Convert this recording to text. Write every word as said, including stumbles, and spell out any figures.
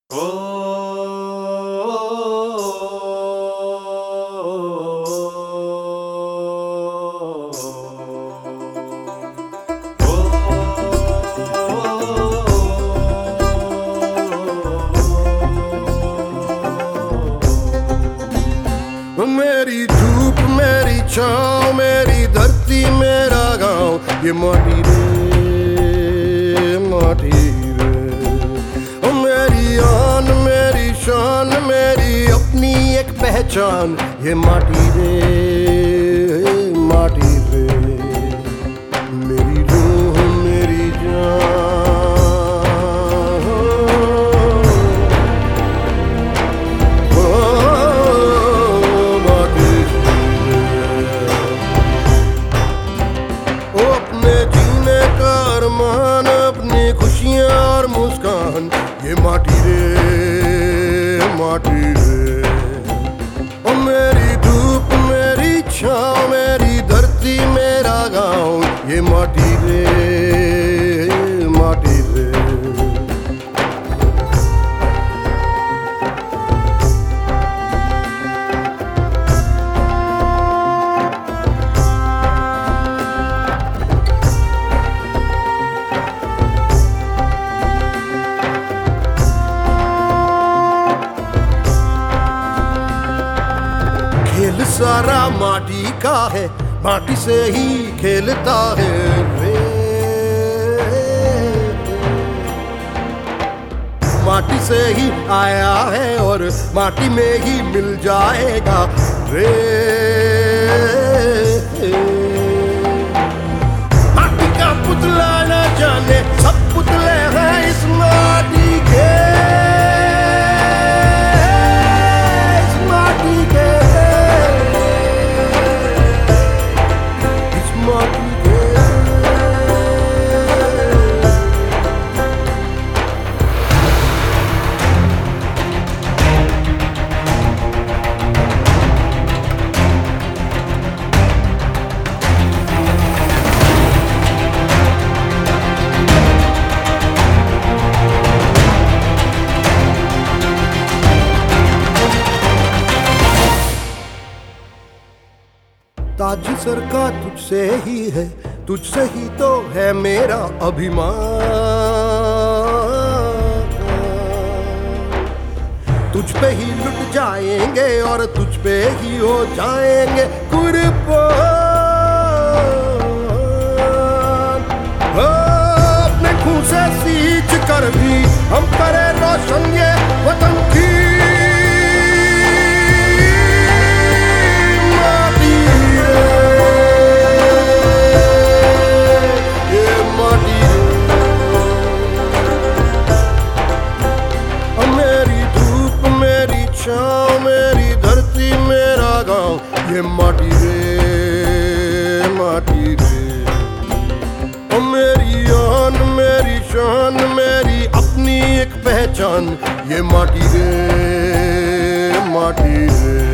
ओ मेरी धूप मेरी छाँव मेरी धरती मेरा गांव ये माटी रे माटी रे ओ मेरी आन मेरी शान मेरी अपनी एक पहचान ये माटी रे माटी रे मेरी रूह मेरी जान अपनी खुशियाँ और मुस्कान ये माटी रे माटी रे ओ मेरी धूप मेरी छाँव मेरी धरती मेरा गांव ये माटी रे माटी रे खेल सारा माटी का है माटी से ही खेलता है रे माटी से ही आया है और माटी में ही मिल जाएगा रे माटी का पुतला न जाने सब पुतले हैं इस माटी के ताज सर का तुझसे ही है तुझसे ही तो है मेरा अभिमान तुझ पे ही लुट जाएंगे और तुझ पे ही हो जाएंगे कुर्बान अपने खून से सींच कर भी हम करें रोशन ये वतन की मेरी धरती मेरा गांव ये माटी रे माटी रे ओ मेरी आन मेरी शान मेरी अपनी एक पहचान ये माटी रे माटी रे